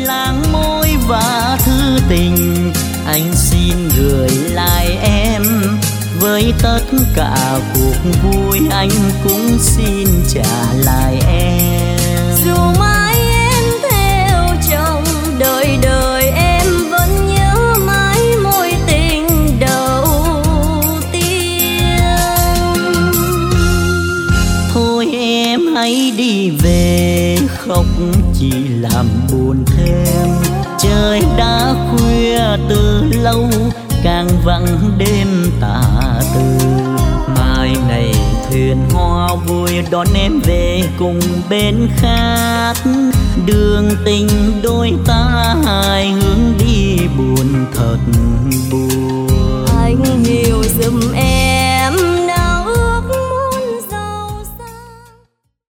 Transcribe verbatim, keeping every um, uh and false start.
láng môi và thư tình, anh xin gửi lại em. Với tất cả cuộc vui anh cũng xin trả lại em. Dù mãi em theo chồng, đời đời em vẫn nhớ mãi mối tình đầu tiên. Thôi em hãy đi về, khóc chỉ làm buồn thêm. Trời đã khuya từ lâu, càng vắng đêm tà từ. Mai này thuyền hoa vui đón em về cùng bên khác. Đường tình đôi ta hai hướng đi buồn thật